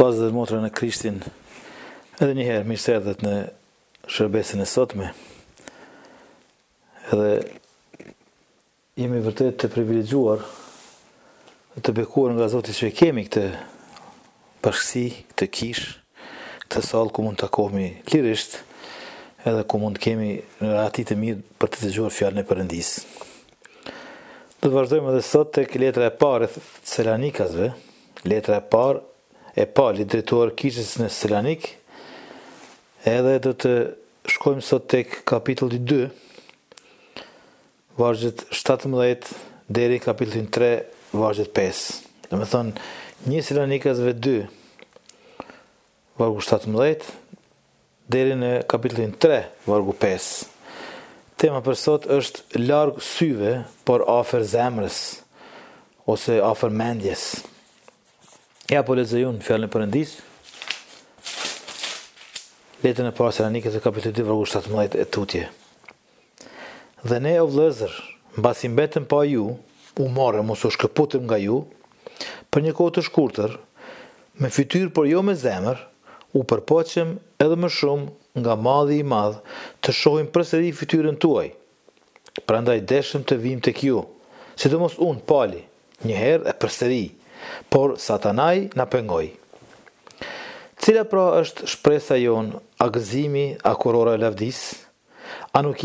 Vllazë dhe motra në Krishtin, edhe njëherë mirë se erdhët në shërbesin e sotme. Edhe jemi vërtet të privilegjuar dhe të bekuar nga Zoti që kemi këtë bashkësi, këtë kish, këtë sallë ku mund të takohemi lirisht, edhe ku mund të kemi në ati të mirë për të dëgjuar fjalën e Perëndisë. Do të vazhdojmë edhe sot tek letra e parë e Selanikasve, letra e parë e Paulit drejtuar kishës në Selanik, edhe do të shkojmë sot tek kapitulli 2, vargjet 17 deri kapitullin 3, vargjet 5. Do të thonë 1 Selanikasve 2, vargu 17 deri në kapitullin 3, vargu 5. Tema për sot është larg syve, por afër zemrës, ose afër mendjes. Ja po lexojun fjalën e Perëndisë. Letrën e parë Selanikës kapitulli 2 vargu 17 e tutje. Dhe ne o vëllezër, mbasi mbetëm pa ju, u morëm ose u shkëputëm nga ju, për një kohë të shkurtër, me fytyrë por jo me zemër, u përpoqëm edhe më shumë nga malli i madh të shohim përsëri fytyrën tuaj. Prandaj deshëm të vim tek ju, sidomos unë Pali, një herë e përsëri, por Satanai na pengoi. Cila pra është shpresa jon, a gëzimi, a kurora e lavdis? A nuk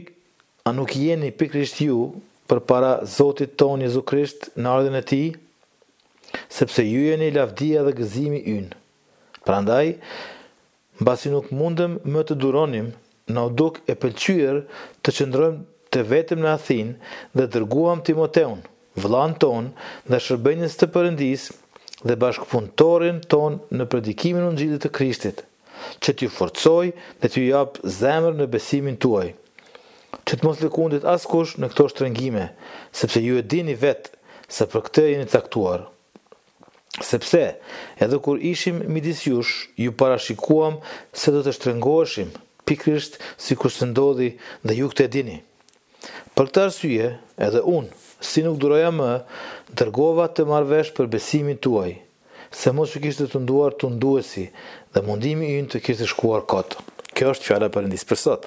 jeni pikërisht ju përpara Zotit ton Jezu Krisht në ardhen e tij? Sepse ju jeni lavdia dhe gëzimi ynë. Prandaj, mbasi nuk mundëm më të duronim, na u duk e pëlqyer të qëndrojmë të vetëm në Athinë dhe dërguam Timoteun, vëllain ton dhe shërbënjës të Perëndisë dhe bashkëpunëtorin ton në predikimin e Ungjillit të Krishtit, që t'ju forcoj dhe t'ju jap zemër në besimin tuaj, që të mos lëkundit askush në këto shtrëngime, sepse ju e dini vetë se për këtë jeni caktuar. Sepse, edhe kur ishim midis jush, ju parashikuam se do të shtrëngoheshim, pikërisht sikur se ndodhi dhe ju këtë e dini. Për këtë arsye, edhe unë, si nuk duroja më, dërgova të marrë vesh për besimin tuaj, se mos që kishte të nduar të nduesi dhe mundimi ynë të kishte shkuar kot. Kjo është fjala e Perëndisë për sot.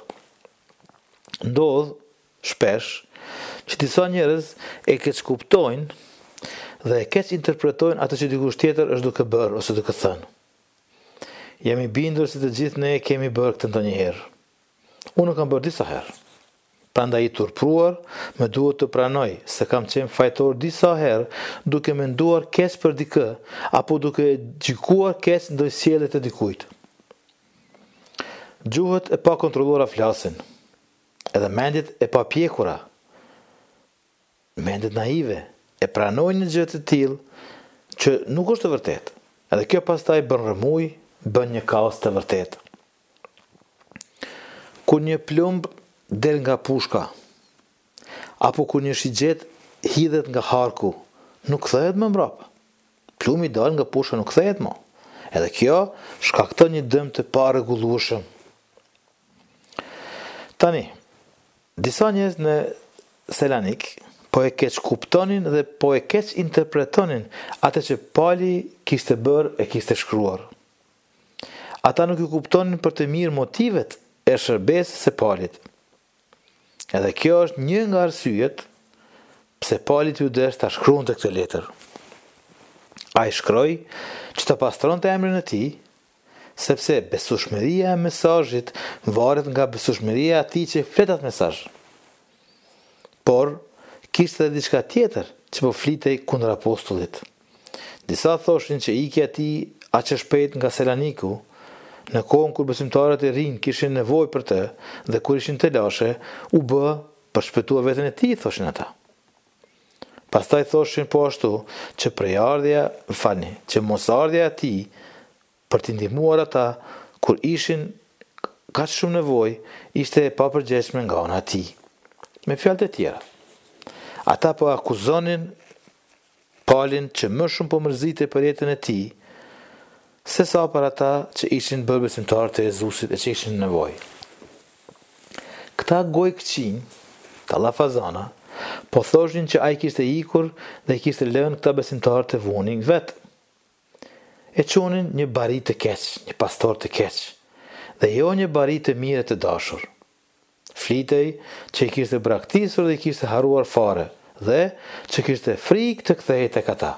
Ndodh shpesh që disa njerëz e keq kuptojnë dhe e keq interpretojnë atë që dikush tjetër është duke bërë ose duke thënë. Jemi bindur se të gjithë ne kemi bërë këtë ndonjëherë. Unë kam bërë disa herë. Prandaj i turpruar, më duhet të pranoj se kam qenë fajtor disa herë duke menduar keq për dikë, apo duke gjykuar keq ndaj sjelljes të dikujt. Gjuhët e pa kontrolluara flasin, edhe mendjet e pa pjekura, mendjet naive, e pranojnë një gjë të tillë që nuk është e vërtetë. Edhe kjo pastaj bën rrëmuj, bën një kaos të vërtetë. Kur një plumb del nga pushka, apo kur një shigjet hidhet nga harku, nuk kthehet më mbrapa. Plumbi dal nga pushka nuk kthehet më. Edhe kjo shkakton një dëm të parregullueshëm. Tani, disa njerëz në Selanik po e keq kuptonin dhe po e keq interpretonin atë që Pali kishte bërë e kishte shkruar. Ata nuk i kuptonin për të mirë motivet e shërbesës së Palit. Edhe kjo është një nga arsyet pse Pali t'u desh ta shkruante këtë letër. Ai shkroi që ta pastronte emrin e tij, sepse besueshmëria e mesazhit varet nga besueshmëria e atij që flet atë mesazh. Por kishte edhe diçka tjetër që po flitej kundër apostullit. Disa thoshin që ikja e tij aq e shpejt nga Selaniku, në kohën kur besimtarët e rinj kishin nevojë për të dhe kur ishin të lashe, u bë për shpëtuar veten e tij, thoshin ata. Pastaj thoshin po ashtu që që mosardhja e tij për t'i ndihmuar ata kur ishin kaq shumë nevojë, ishte e papërgjeshme nga ana e tij. Me fjalë të tjera, ata po akuzonin Palin që më shumë po mërzitej për jetën e tij, se sa për ata që ishin bërë besimtarë të Jezusit e që ishin nevojë. Këta gojë këqinj, ta lafazana, po thoshin që ai kishte ikur dhe kishte lënë këta besimtarë të vunin vetë. e qonin një bari të keq, një pastor të keq, dhe jo një bari të mire të dashur. Flitej që i kishte braktisur dhe i kishte haruar fare, dhe që kishte frikë të kthehej tek ata.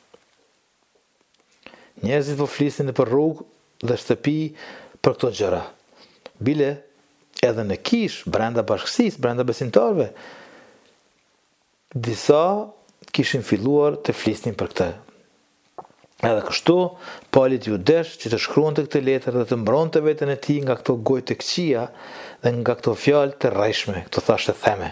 Njerëzit po flisnin nëpër rrugë dhe shtëpi për këto gjëra. Bile, edhe në kish, brenda bashkësisë, brenda besimtarëve, disa kishin filluar të flisnin për këtë. Edhe kështu, Paulit ju desh që të shkruante këtë letër dhe të mbronte veten e tij nga këto gojë të këqija dhe nga këto fjalë të rrejshme, këto thashë theme.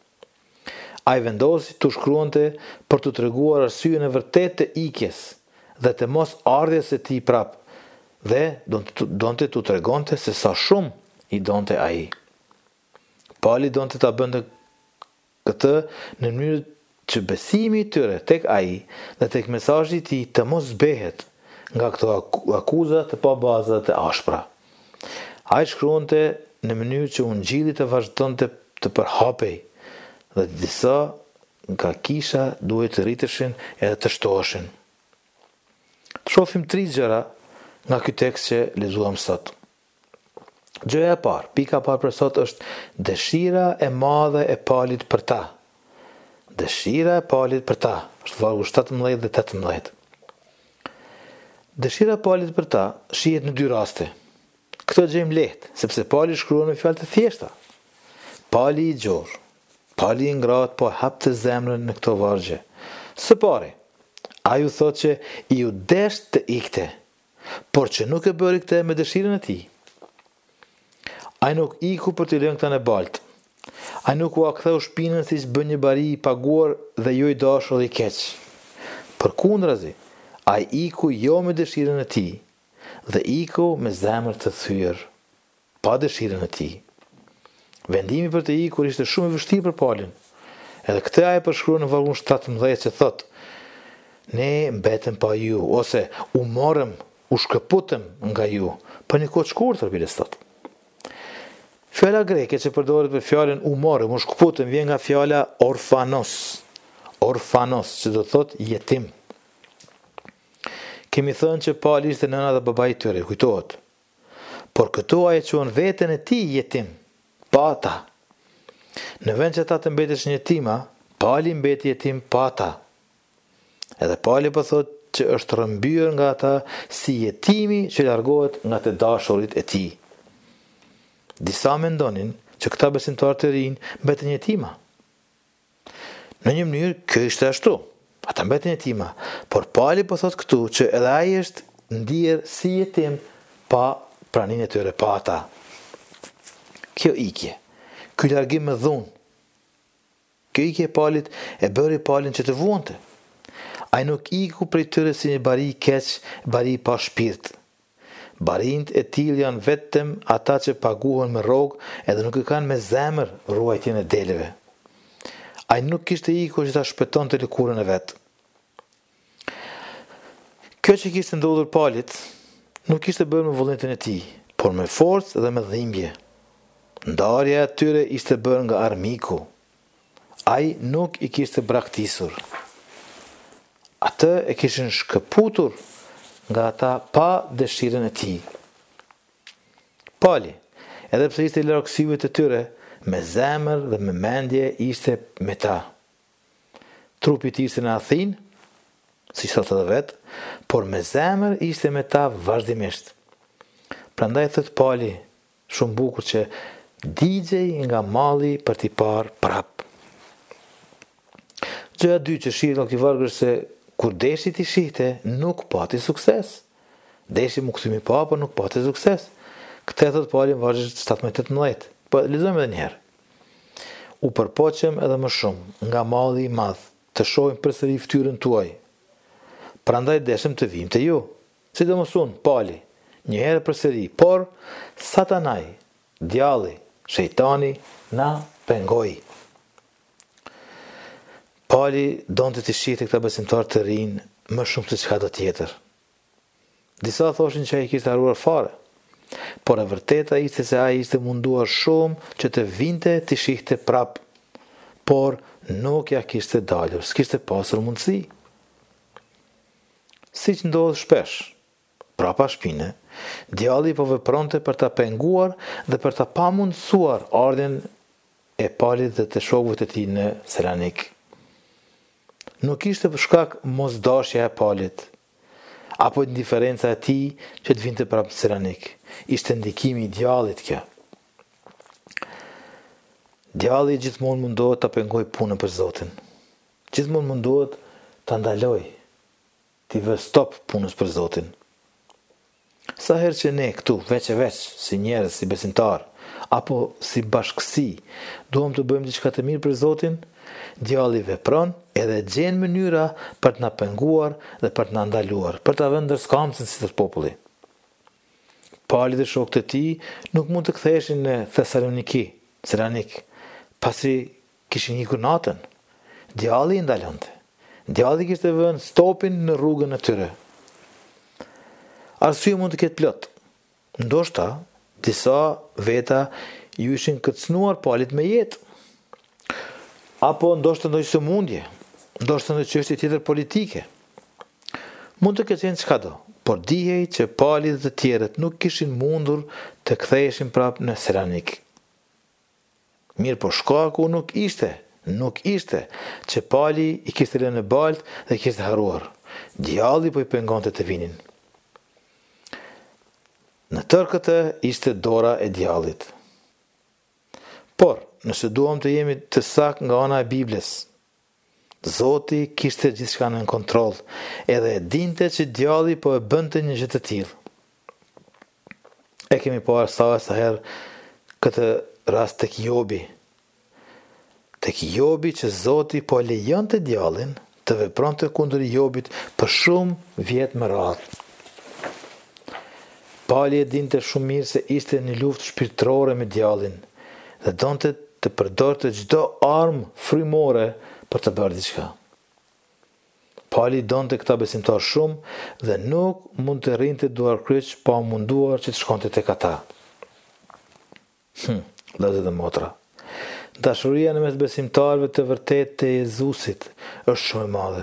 Ai vendosi të shkruante për të treguar arsyeën e vërtetë të ikjes dhe të mos ardhjes së tij prap, dhe donte të tregonte se sa shumë i donte ai. Pauli donte ta bënte këtë në mënyrë që besimi i tyre tek ai dhe tek mesazhi i tij të mos zbehet nga këto akuza të pa baza të ashpra. Ai shkruante në mënyrë që ungjilli të vazhdonte të përhapej dhe disa nga kisha duhet të rriteshin edhe të shtoheshin. Të shohim 3 gjëra nga ky tekst që lexuam sot. Gjëja e parë, pika e parë për sot është dëshira e madhe e Paulit për ta. Dëshira e Paulit për ta, është vargu 17 dhe 18. Dëshira e Paulit për ta shihet në 2 raste. Këtë gjejmë lehtë, sepse Pauli shkruan me fjalë të thjeshta. Pauli i gjorë, Pauli i ngratë po hap të zemrën në këto vargje. Së pari, ai u thot që i u desh të ikte, por që nuk e bëri këtë me dëshirën e tij. Ai nuk iku për të lënë këta në baltë. Ai nuk u aktheu shpinën siç bën një bari i paguar dhe jo i dashur dhe i keq. Përkundrazi, ai iku jo me dëshirën e tij, dhe iku me zemër të thyer, pa dëshirën e tij. Vendimi për të ikur ishte shumë i vështirë për Paulin. Edhe këtë ai përshkruan në vargun 17 që thot: ne mbetëm pa ju, ose u morëm, u shkëputëm nga ju, për një kohë të shkurtër, bile sot. Fjala greke që përdoret për fjalën u morëm, u shkëputëm, vjen nga fjala orfanos. Orfanos, që do thot jetim. Kemi thënë që Pauli ishte nëna dhe babai i tyre, kujtohet. Por këtu ai e quan veten e tij jetim, pa ata. Në vend që ata të mbeteshin jetima, Pauli mbeti jetim pa ata. Edhe Pauli po thot që është rrëmbyer nga ata si jetimi që largohet nga të dashurit e tij. Disa mendonin që këta besimtarë të rinj mbeten jetima. Në një mënyrë kjo ishte ashtu. Ata mbeten jetima, por Pauli po thot këtu që edhe ai është ndier si jetim pa praninë e tyre, pa ata. Kjo ikje, ky largim me dhunë, kjo ikje e Paulit e bëri Paulin që të vuante. Ai nuk iku prej tyre si një bari i keq, bari pa shpirt. Barinjt e tillë janë vetëm ata që paguhen me rrogë edhe nuk e kanë me zemër ruajtjen e deleve. Ai nuk kishte ikur që ta shpëtonte lëkurën e vet. Kjo që kishte ndodhur Paulit nuk kishte bërë me vullnetin e tij, por me forcë dhe me dhimbje. Ndarja e tyre ishte bërë nga armiku. Ai nuk i kishte braktisur. Atë e kishin shkëputur nga ata pa dëshirën e tij. Pauli, edhe pse ishte i larg syve të tyre, me zemër dhe me mendje ishte me ta. Trupi i tij ishte në Athinë, si thot edhe vet, por me zemër ishte me ta vazhdimisht. Prandaj thot Pauli, shumë bukur, që digjej nga malli për t'i parë prap. Gjëja e dytë që shihet nga ky varg është se kur deshi t'i shihte, nuk pati sukses. Deshi mu kthimi pa, por nuk pati sukses. Këtë thot Pauli në vargjet 17-18. Po lexojmë edhe një herë. U përpoqem edhe më shumë nga malli i madh, të shohim përsëri fytyrën tuaj. Prandaj deshëm të vim te ju. Sidomos unë, Pauli, një herë përsëri, por Satanaj, djalli, shejtani na pengoi. Pauli donte të shihte këta besimtarë të rinj më shumë se çka do tjetër. Disa thoshin që ai kishte haruar fare, por e vërteta ishte se ai ishte munduar shumë që të vinte të shihte prap, por nuk ja kishte dalur, s'kishte pasur mundësi. Siç ndodh shpesh, prapa shpine, djalli po vepronte për ta penguar dhe për ta pamundsuar ardhen e Paulit dhe të shokëve të tij në Salonik. Nuk ishte për shkak mosdashja e Paulit, apo indiferenca e tij që të vinte prapë në Salonik. Ishte ndikimi i djallit kjo. Djalli gjithmonë mundohet ta pengojë punën për Zotin. Gjithmonë mundohet ta ndalojë, t'i vë stop punës për Zotin. Sa herë që ne këtu, veç e veç, si njerëz, si besimtar, apo si bashkësi, duam të bëjmë diçka të mirë për Zotin, djalli vepron edhe gjen mënyra për të na penguar dhe për të na ndaluar, për ta vënë ndërskamcën si të populli. Pauli dhe shokët e tij nuk mund të ktheheshin në Salonik, pasi kishin ikur natën. Djalli i ndalonte. Djalli kishte vënë stopin në rrugën e tyre. Arsye mund të ketë plot. Ndoshta disa veta ju ishin kërcënuar Paulit me jetë. Apo ndoshta ndonjë sëmundje, ndoshta ndonjë çështje tjetër politike. Mund të ketë qenë çka do, por dihej që Pauli dhe të tjerët nuk kishin mundur të ktheheshin prapë në Salonik. Mirë, po shkaku nuk ishte që Pauli i kishte lënë në baltë dhe kishte harruar. Djalli po i pengonte të vinin. Në tërë këtë ishte dora e djallit. Por, nëse duam të jemi të saktë nga ana e Biblës, Zoti kishte gjithçka në kontroll, edhe e dinte që djalli po e bënte një gjë të tillë. E kemi parë sa herë këtë rast tek Jobi. Tek Jobi që Zoti po lejonte djallin të vepronte kundër Jobit për shumë vjet më radhë. Pauli e dinte shumë mirë se ishte në luftë shpirtërore me djallin dhe donte të përdorte çdo armë frymore për të bërë diçka. Pauli donte këta besimtar shumë dhe nuk mund të rrinte duar kryq pa munduar që të shkonte tek ata. Vëllezër dhe motra, dashuria në mes besimtarëve të vërtetë të Jezusit është shumë e madhe.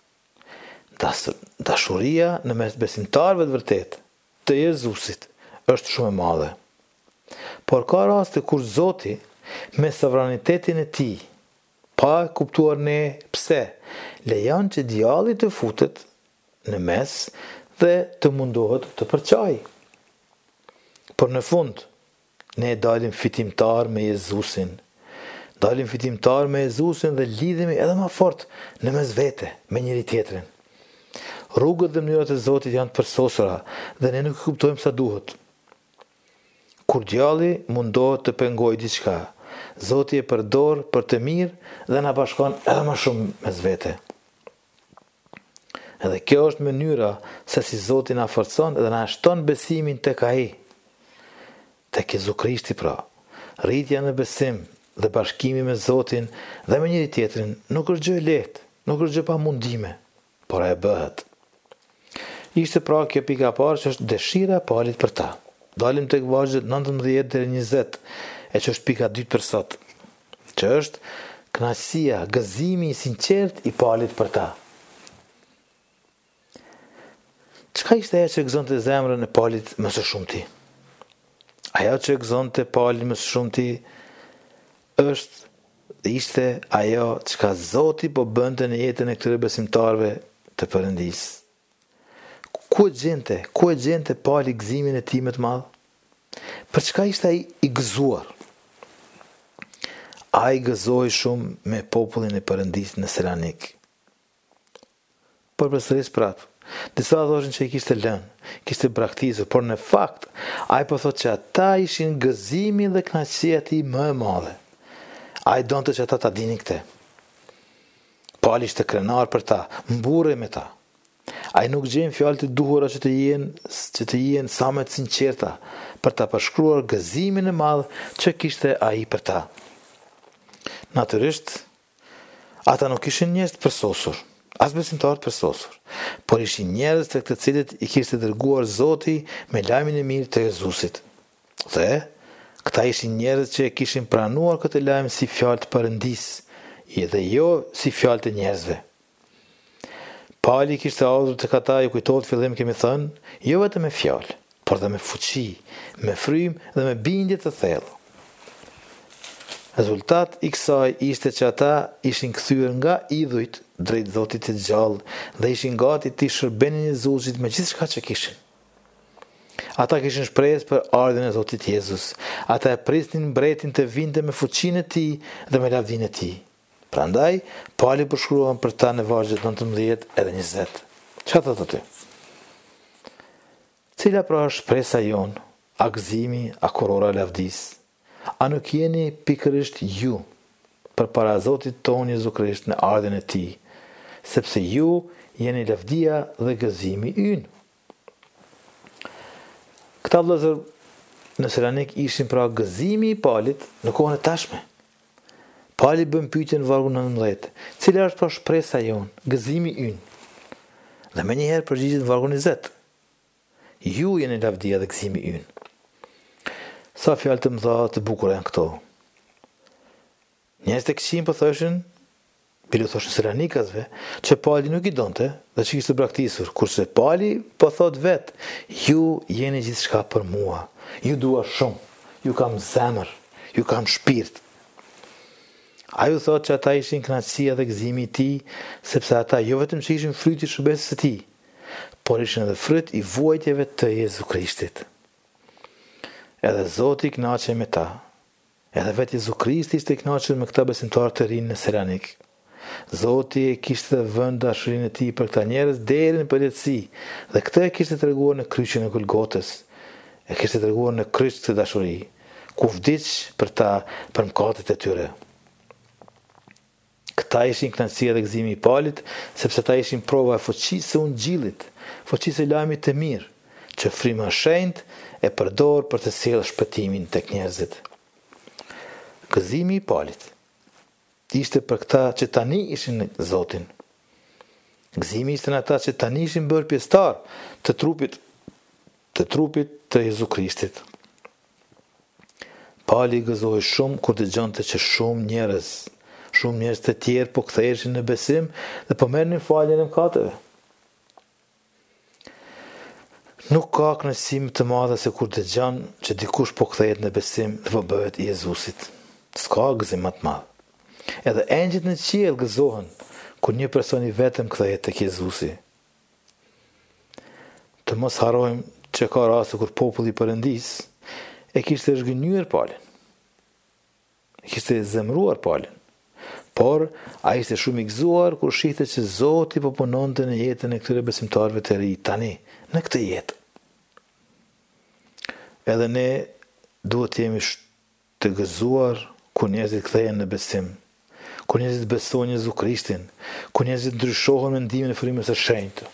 Dashuria në mes besimtarëve të vërtetë të Jezusit është shumë e madhe. Por ka raste kur Zoti, me sovranitetin e tij, pa kuptuar ne pse, lejon që djalli të futet në mes dhe të mundohet të përçajë. Por në fund, ne dalim fitimtar me Jezusin. Dalim fitimtar me Jezusin dhe lidhemi edhe më fort në mes vete, me njëri tjetrin. Rrugët dhe mënyrat e Zotit janë të përsosura dhe ne nuk kuptojmë sa duhet. Kur djalli mundohet të pengojë diçka, Zoti e përdor për të mirë dhe na bashkon edhe më shumë mes vete. Edhe kjo është mënyra se si Zoti na forcon dhe na shton besimin tek Ai. Tek Jezu Krishti pra. Rritja në besim dhe bashkimi me Zotin dhe me njëri tjetrin nuk është gjë e lehtë, nuk është gjë pa mundime, por e bëhet. Ishte pra kjo pika e parë që është dëshira e Paulit për ta. Dalim tek vargjet 19 deri 20, e që është pika 2 për sot, që është kënaqësia, gëzimi i sinqert i Paulit për ta. Çka ishte ajo që gëzonte zemrën e Paulit më së shumti? Ajo që gëzonte Paulin më së shumti ishte ajo çka Zoti po bënte në jetën e këtyre besimtarëve të Perëndisë. Ku e gjente Pauli gëzimin e tij më të madh? Për çka ishte ai i gëzuar? Ai gëzoi shumë me popullin e Perëndisë në Salonik. Por përsëris prapë, disa thoshin që i kishte lënë, kishte braktisur, por në fakt ai po thotë që ata ishin gëzimi dhe kënaqësia e tij më e madhe. Ai donte që ata ta dinin këtë. Pauli ishte krenar për ta, mburrej me ta. Ai nuk gjen fjalë të duhura që të jenë sa më të sinqerta për ta përshkruar gëzimin e madh që kishte ai për ta. Natyrisht, ata nuk ishin njerëz të përsosur, as besimtar të përsosur, por ishin njerëz tek të cilët i kishte dërguar Zoti me lajmin e mirë të Jezusit. Dhe këta ishin njerëz që kishin pranuar këtë lajm si fjalë të Perëndisë, dhe jo si fjalë të njerëzve. Pali kishte ardhur tek ata, ju kujtohet fillim kemi thënë, jo vetëm me fjalë, por dhe me fuqi, me frymë dhe me bindje të thellë. Rezultat i kësaj ishte që ata ishin kthyer nga idhujt drejt Zotit të gjallë dhe ishin gati të shërbenin Jezusit me gjithçka që kishin. Ata kishin shpresë për ardhin e Zotit Jezus. Ata e prisnin mbretin të vinte me fuqinë e tij dhe me lavdinë e tij. Prandaj, Pali përshkruan për ta në vargjet 19 edhe 20. Çfarë thotë aty? Cila pra është shpresa jon, a gëzimi, a kurora e lavdisë? A nuk jeni pikërisht ju për para Zotit ton Jezu Krisht në ardhin e tij, sepse ju jeni lavdia dhe gëzimi ynë. Këta vëllezër në Selanik ishin pra gëzimi i Palit në kohën e tashme. Pali bën pyetje në vargun 19. Cila është pra shpresa jon, gëzimi ynë? Dhe më njëherë përgjigjet në vargun 20. Ju jeni lavdia dhe gëzimi ynë. Sa fjalë të mëdha të bukura janë këto. Njerëzit e këqij po thoshin, bile thoshin Selanikasve, që Pali nuk i donte dhe që kishte braktisur, kurse Pali po thot vet, ju jeni gjithçka për mua. Ju dua shumë, ju kam zemër, ju kam shpirt. Ai u thot që ata ishin kënaqësia dhe gëzimi i tij, sepse ata jo vetëm që ishin fryti i shërbesës së tij, por ishin edhe fryt i vuajtjeve të Jezu Krishtit. Edhe Zoti i kënaqej me ta. Edhe vetë Jezu Krishti ishte i kënaqur me këta besimtarë të rinj në Selanik. Zoti e kishte vënë dashurinë e tij për këta njerëz deri në përjetësi, dhe këtë e kishte treguar në kryqin e Golgotës. E kishte treguar në kryq këtë dashuri, ku vdiq për ta, për mëkatet e tyre. Këta ishin kënaqësia dhe gëzimi i Palit, sepse ta ishin prova e fuqisë së Ungjillit, fuqisë së lajmit të mirë, që fryma e shenjtë e përdor për të sjellë shpëtimin tek njerëzit. Gëzimi i Palit ishte për këta që tani ishin në Zotin. Gëzimi ishte në ata që tani ishin bërë pjesëtar të trupit të Jezu Krishtit. Pali gëzohej shumë kur dëgjonte që shumë njerëz të tjerë po ktheheshin në besim dhe po merrnin faljen e mëkateve. Nuk ka kënaqësi më të madhe se kur dëgjon që dikush po kthehet në besim dhe po bëhet i Jezusit. S'ka gëzim më të madh. Edhe engjëjt në qiell gëzohen kur një person i vetëm kthehet tek Jezusi. Të mos harrojmë që ka raste kur populli i Perëndis e kishte zhgënjur Palin. E kishte zemëruar Palin. Por ai ishte shumë i gëzuar kur shihte që Zoti po punonte në jetën e këtyre besimtarëve të ri tani, në këtë jetë. Edhe ne duhet të jemi të gëzuar kur njerëzit kthehen në besim, kur njerëzit besojnë Jezu Krishtin, kur njerëzit ndryshohen mendimin e frymës së shenjtë.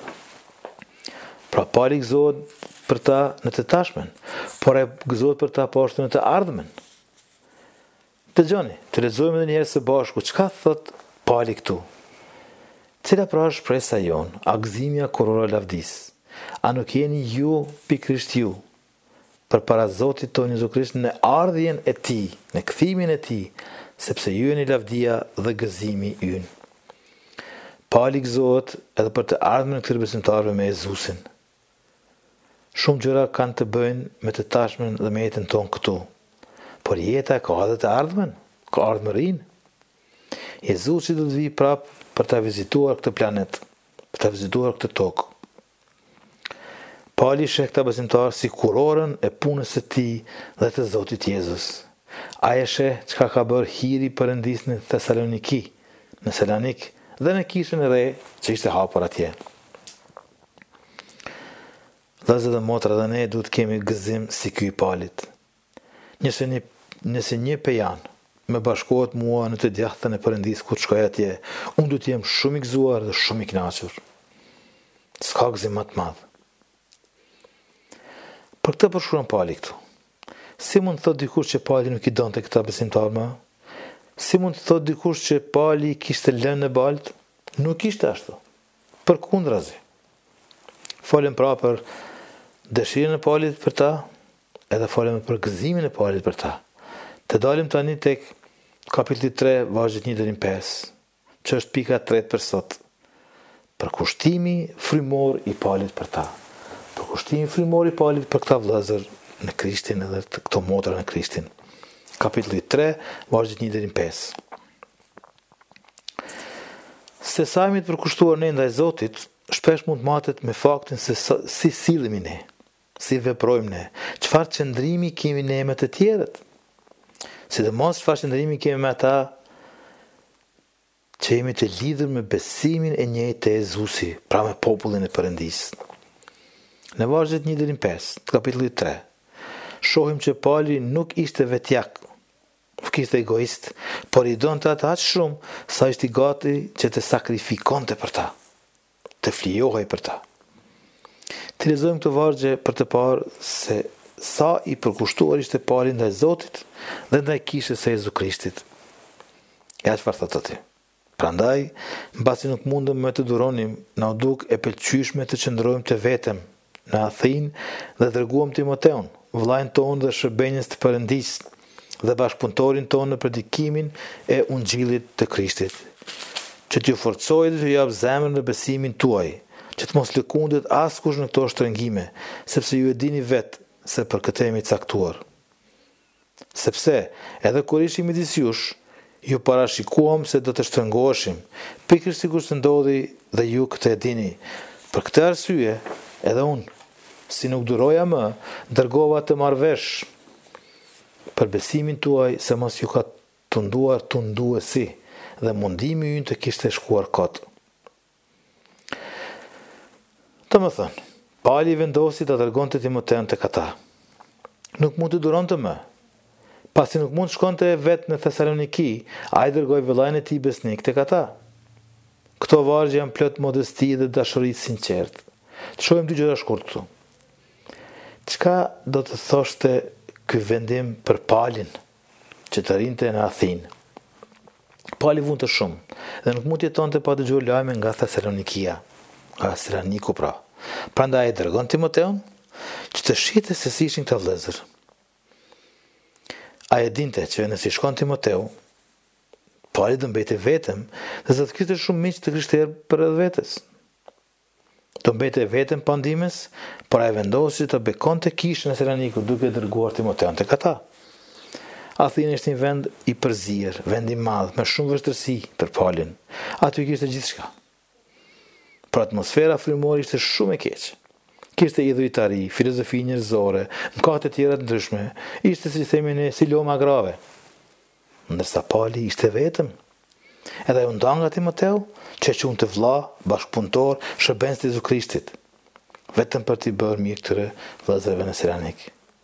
Pra Pali gëzohet për ta në të tashmen, por e gëzohet për ta poshtë në të ardhmen. Dëgjoni, të lexojmë edhe një herë së bashku çka thot Pali këtu. Cila pra është shpresa jon, a gëzimi a kurora lavdisë? A nuk jeni ju pikërisht ju për para Zotit tonë Jezu Krisht në ardhjen e tij, në kthimin e tij, sepse ju jeni lavdia dhe gëzimi ynë. Pali gëzohet edhe për të ardhmen e këtyre besimtarëve me Jezusin. Shumë gjëra kanë të bëjnë me të tashmen dhe me jetën tonë këtu. Por jeta ka edhe të ardhmen, ka ardhmërinë. Jezusi do të vijë prapë për ta vizituar këtë planet, për ta vizituar këtë tokë. Pali sheh këta besimtarë si kurorën e punës së tij dhe të Zotit Jezus. Ai e sheh çka ka bërë hiri Perëndis në Thesaloniki, në Selanik dhe në kishën e re që ishte hapur atje. Vëllezër dhe motra, dhe ne duhet kemi gëzim si ky i Palit. Nëse një pejan me bashkohet mua në të djathtën e Perëndis kur shkoj atje, unë do të jem shumë i gëzuar dhe shumë i kënaqur. S'ka gëzim më të madh. Për këtë përshkruan Pali këtu. Si mund të thot dikush që Pali nuk i donte këta besimtarë më? Si mund të thot dikush që Pali kishte lënë në baltë? Nuk ishte ashtu. Përkundrazi. Folem pra për dëshirën e Palit për ta, edhe folem për gëzimin e Palit për ta. Të dalim tani tek kapitulli 3, vargjet 1 deri në 5, që është pika 3 për sot. Përkushtimi frymor i Paulit për ta. Përkushtimi frymor i Paulit për këta vëllezër në Krishtin edhe të këto motra në Krishtin. Kapitulli 3, vargjet 1-5. Se sa jemi të përkushtuar ne ndaj Zotit, shpesh mund matet me faktin se si sillemi ne, si veprojmë ne, çfarë qëndrimi kemi ne me të tjerët. Sidomos çfarë qëndrimi kemi me ata që jemi të lidhur me besimin e njëjtë të Jezusi, pra me popullin e Perëndisë. Në vargjet 1-5 të kapitullit 3, shohim që Pauli nuk ishte vetjak, nuk ishte egoist, por i donte ata aq shumë sa ishte i gati që të sakrifikonte për ta, të flijohej për ta. Të lexojmë këtë vargje për të parë se sa i përkushtuar ishte Pauli ndaj Zotit dhe ndaj kishës së Jezu Krishtit. Ja çfarë thotë aty. Prandaj, mbasi nuk mundëm me të duronim, na u duk e pëlqyeshme të qëndrojmë të vetëm në Athinë dhe dërguam Timoteun, vllajën tonë dhe shërbenjës të Perëndisë, dhe bashkëpunëtorin tonë në predikimin e ungjillit të Krishtit, që t'ju forcojë dhe t'ju jap zemrën në besimin tuaj, që të mos lëkundet askush në këto shtrëngime, sepse ju e dini vetë se për këtë jemi caktuar. Sepse edhe kur ishim midis jush, ju parashikuam se do të shtrëngoheshim, pikërisht sikur se ndodhi dhe ju këtë e dini. Për këtë arsye, edhe unë, si nuk duroja më, dërgova të marr vesh për besimin tuaj se mos ju ka tunduar tunduesi dhe mundimi ynë të kishte shkuar kot. Të më thënë, Pauli vendosi të dërgonte Timoteun tek ata. Nuk mund të duronte më. Pasi nuk mund shkonte vetë në Thesaloniki, ai dërgoi vëllain e tij besnik tek ata. Këto vargje janë plot modesti dhe dashuri të sinqertë. Të shohim dy gjëra shkurt këtu. Çka do të thoshte ky vendim për Paulin që të rinte në Athinë? Pauli vonte shumë dhe nuk mund të jetonte pa dëgjuar lajme nga Thesalonikia, nga Saloniku pra. Prandaj e dërgon Timoteun që të shihte se si ishin këta vëllezër. A e dinte që nëse shkon Timoteu, Pauli do mbete vetëm dhe do të kishte shumë miq të krishterë për edhe vetes. Do mbete vetëm pa ndihmës, por ai vendosi të bekonte kishën e Salonikut duke dërguar Timoteun tek ata. Athina ishte një vend i përzier, vend i madh me shumë vështirësi për Paulin. Aty kishte gjithçka. Por atmosfera frymore ishte shumë e keqe. Kishte idhujtari, filozofi njerëzore, mëkate tjera të ndryshme, ishte si themi ne si loma grave. Ndërsa Pauli ishte vetëm. Edhe u nda nga Timoteu, që e qunë të vlla, bashkëpunëtor, shërbens të Jezu Krishtit, vetëm për t'i bërë mirë këtyre vëllezërve në Salonik.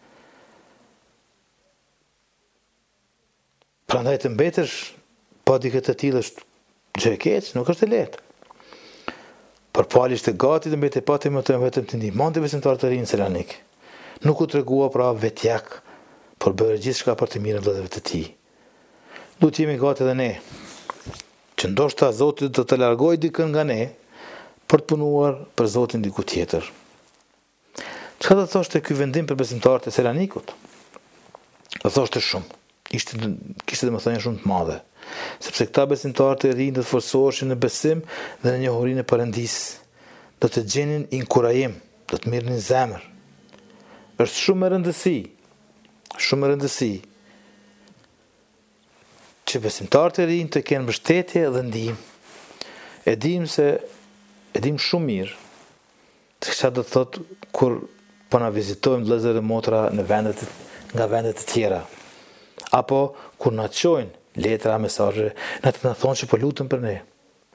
Prandaj të mbetesh pa dikë të tillë është gjë e keq, nuk është e lehtë. Por Pauli ishte gati të mbetej pa Timoteun vetëm të ndihmonte besimtarët e rinj në Salonik. Nuk u tregua pra vetjak, por bëri gjithçka për të mirën e vëllezërve të tij. Duhet jemi gati edhe ne, që ndoshta Zoti do të largojë dikën nga ne për të punuar për Zotin diku tjetër. Çka do të thoshte ky vendim për besimtarët e Salonikut? Do thoshte shumë. Kishte domethënie shumë të madhe, sepse këta besimtarë të rinj do të forcoheshin në besim dhe në njohurinë e Perëndisë. Do të gjenin inkurajim, do të mirnin zemër. Është shumë e rëndësi që besimtarët e rinj të kenë mbështetje dhe ndihmë. E dim shumë mirë se çfarë do të thotë kur po na vizitojmë vëllezër e motra nga vendet e tjera. Apo kur na çojnë letra, mesazhe, na thonë që po lutem për ne.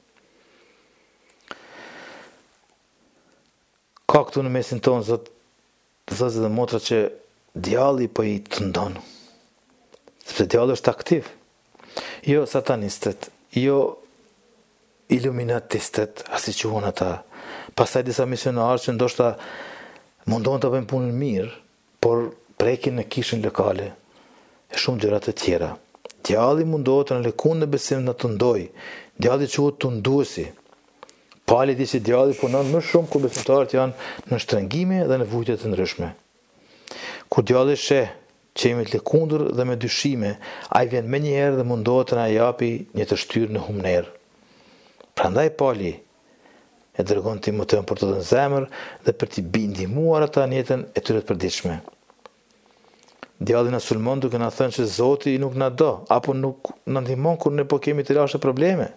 Ka këtu në mesin tonë zëzë dhe motra që djalli po i të ndonë. Sepse djalli është aktiv. Jo satanistët, jo iluminatistët, asi që hunë ata. Pastaj disa misionarë që ndoshta mundon të bëjmë punën mirë, por prekin në kishën lokale. E shumë gjëra të tjera. Djalli mundohet të në lëkun në besim në të ndoj. Djalli quhet tunduesi. Pauli di se djalli punon më shumë kur besimtarët janë në shtrëngime dhe në vujtje të ndryshme. Kur djalli sheh që jemi të lëkundur dhe me dyshime, ai vjen menjëherë dhe mundohet të na japi një të shtyrë në humner. Prandaj Pauli e dërgon Timoteun për të dhënë zemër dhe për t'i bindihmuar ata në jetën e tyre të përditshme. Djalli na sulmon duke na thënë që Zoti nuk na do, apo nuk na ndihmon kur ne po kemi të lashë probleme.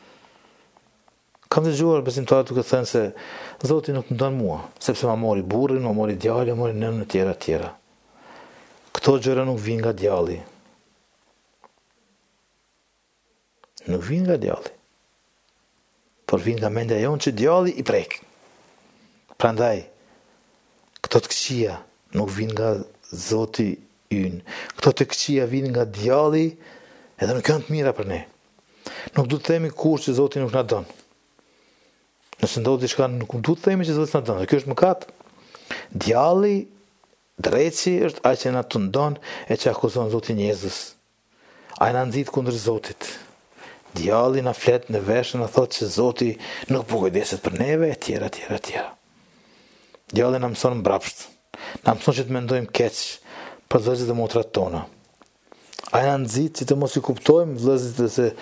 Kam dëgjuar besimtarë duke thënë se Zoti nuk më don mua, sepse ma mori burrin, ma mori djalin, ma mori nënën e tjera. Këto gjëra nuk vijnë nga djalli. Nuk vijnë nga djalli. Por vijnë nga mendja jonë që djalli i prek. Prandaj, këto të këqija nuk vijnë nga Zoti ynë. Këto të këqija vijnë nga djalli, edhe nuk janë të mira për ne. Nuk du të themi kur që Zoti nuk na don. Nëse ndodh diçka, nuk du të themi që Zoti na don. Dhe kjo është mëkat. Djalli dreqi është ai që na të ndon e që akuzon Zotin Jezus. Ai na nxit kundër Zotit. Djalli na flet në veshën, na thotë që Zoti nuk po kujdeset për neve, e tjera. Djalli na mëson mbrapsht. Na mëson që të mendojmë keq për vëllezërit dhe motrat tona. Ai na nxit që të mos i kuptojmë vëllezërit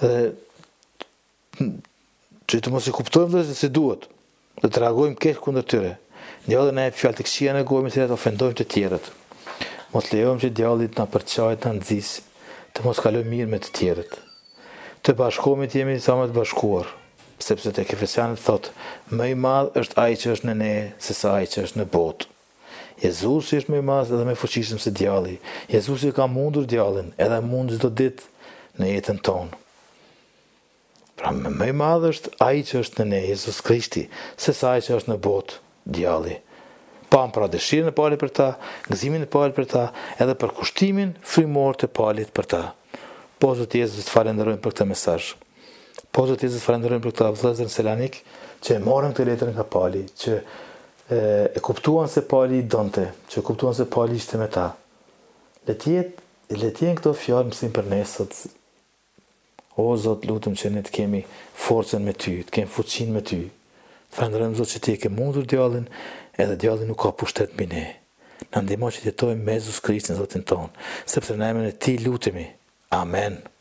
se duhet, dhe të reagojmë keq kundër tyre. Djalli na jep fjalë të këqija në gojë me të cilat ofendojmë të tjerët. Mos lejojmë që djalli të na përçajë, të na nxjisë, të mos kalojmë mirë me të tjerët. Të bashkohemi të jemi sa më të bashkuar, sepse tek Efesianët thotë, më i madh është ai që është në ne se sa ai që është në botë. Jezusi është më i madh edhe më i fuqishëm se djalli. Jezusi ka mundur djallin, edhe mund çdo ditë në jetën tonë. Pra më i madh është ai që është në ne, Jezus Krishti, se sa ai që është në botë, djalli. Pam pra dëshirën e palit për ta, gëzimin e palit për ta, edhe për kushtimin frymor të palit për ta. Po Zoti Jezus të falenderojmë për këtë mesazh. Po Zoti Jezus të falenderojmë për këtë vëllezër Selanik që e morën këtë letër nga pali, që e kuptuan se pali i donte, që kuptuan se pali ishte me ta. Le të jenë këto fjalë mësim për ne sot. O Zot, lutem që ne të kemi forcën me ty, të kemi fuqinë me ty. Falenderojmë Zot që ti e ke mundur djallin, edhe djalli nuk ka pushtet mbi ne. Na ndihmo që të jetojmë me Jezus Krishtin Zotin ton, sepse në emrin e tij lutemi. Amen.